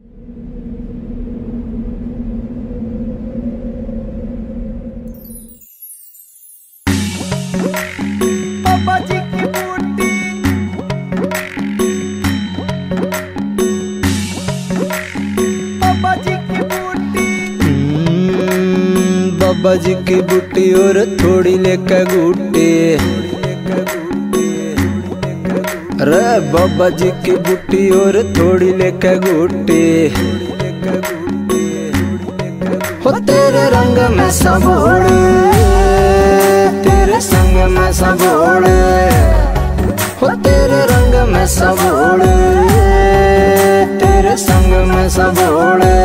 बाबा जी की बूटी, बाबा जी की बूटी, बाबा जी की बूटी और थोड़ी लेकर गुटी। अरे बाबा जी की बूटी और थोड़ी लेकर गुटी। हो तेरे रंग में सबोड़े, तेरे संग में सबोड़े, हो तेरे रंग में सबोड़े, तेरे संग में सबोड़े।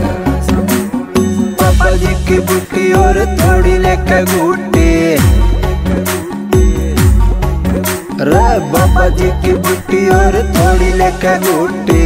बाबा जी की बूटी और थोड़ी लेकर गुटी। रे बाबा जी की बूटी और थोड़ी लेकर गुटी।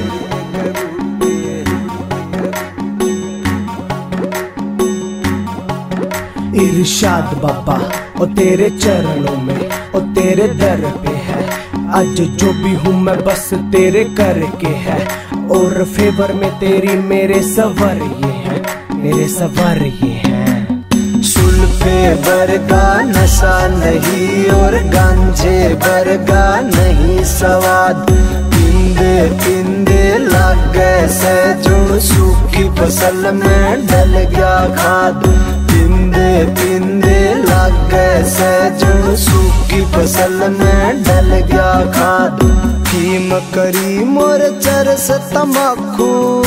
इरशाद बाबा ओ तेरे चरणों में ओ तेरे दर पे है। आज जो भी हूँ मैं बस तेरे करके है। और फेवर में तेरी मेरे सवर ये है, मेरे सवर ये है। सुल्फे बरगा नशा नहीं और गांजे बरगा नहीं स्वाद। पिंदे पिंदे लागे से जुड़ सूखी फसल में डल गया खाद। पिंदे पिंदे लागे से जुड़ सूखी फसल में डल गया खाद। फीम करी मोर चरस तमाकू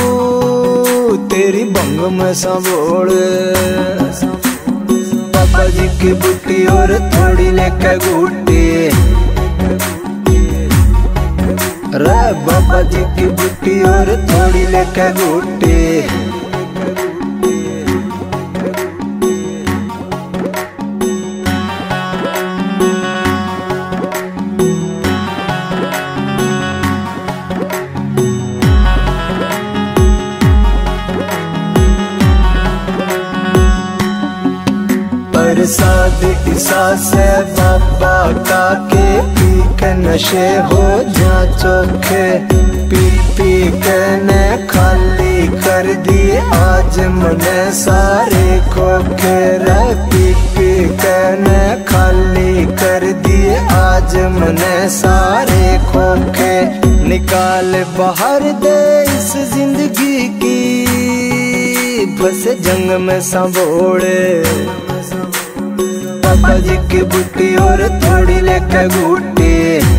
तेरी भंग में संभोले। बाबा जी की बूटी और थोड़ी लेकर गुटी। रे बाबा जी की बूटी और थोड़ी लेकर गुटी। प्रसाद ईसा से बाबा का के पी के नशे हो जा चोखे। पी पी के ने खाली कर दिए आज मने सारे खोखे। रे पी पी के ने खाली कर दिए आज मने सारे खोखे। निकाल बाहर दे इस जिंदगी की बस जंग में संभोले। बाबा जी की बूटी और थोड़ी लेकर गुटी।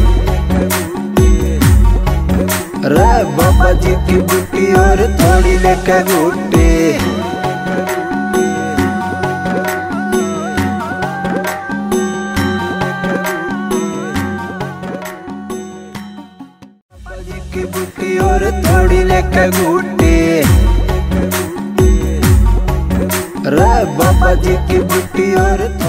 रे बाबा जी की बूटी और थोड़ी लेकर गुटी। बाबा जी की बूटी और थोड़ी लेकर गुटी। रे बाबा जी की बूटी और